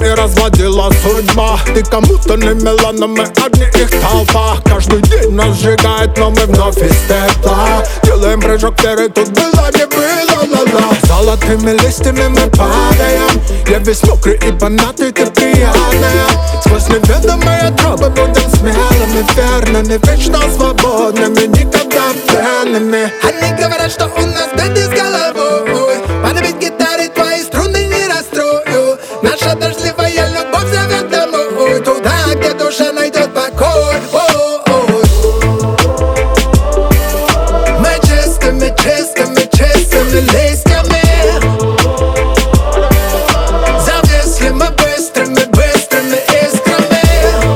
и разводила судьба. Ты кому-то не мила, но мы одни их толпа. Каждый день нас сжигает, но мы вновь из тепла. Делаем прыжок вперед, тут было не было, ла-ла. Золотыми листьями мы падаем. Я весь мокрый и помятый, ты приятная. Сквозь неведомые тропы будем смелыми, верными, вечно свободными, никогда пьяными. Они говорят, что у нас беды с головой. Подбить гитары, твои струны не расстрою. Наша дождливая любовь зовет домой, туда, где душа найдет покой. Мы чистыми, чистыми, чистыми листьями зависли мы быстрыми, быстрыми искрами.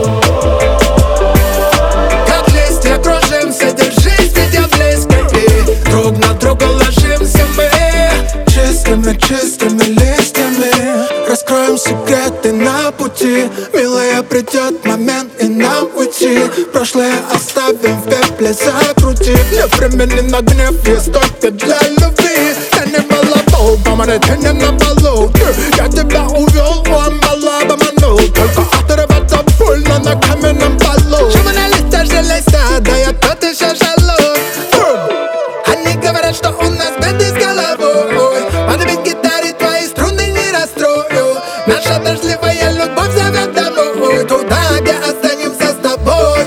Как листья кружимся, держись, ведь близко, и друг на друга ложимся мы. Чистыми, чистыми листьями раскроем секреты на пути. Милая, придет момент и нам уйти. Прошлое оставим в пепле, закрутив. Нет времени на гнев, есть только для любви. Я не балабол, поманой тени на балу. Я тебя увел, у амбала обманул. Только отрываться больно на каменном полу. Журналиста железа, да я тот еще жалуюсь. Они говорят, что у нас беды с головой. Подбить гитары, твои струны не расстрою. Наша дождливая любовь зовет домой, туда, где останемся с тобой.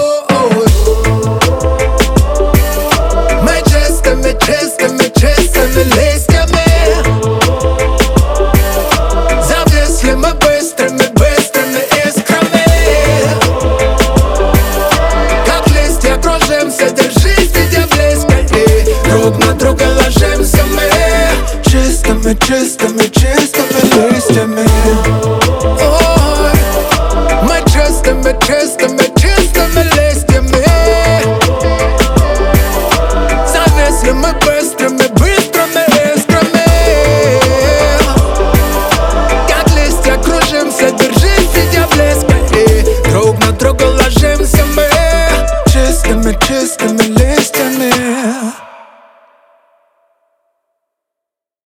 Мы чистыми, чистыми, чистыми листьями зависли мы быстрыми, быстрыми искрами. Как листья кружимся, держись, ведь близко, и друг на друга ложимся мы. Чистыми, чистыми, чистыми листьями. Ой, мы чистыми, чистыми, чистыми листьями зависли мы быстрыми, быстрыми искрами. Как листья кружимся, держись, ведь близко, и друг на друга ложимся мы. Чистыми, чистыми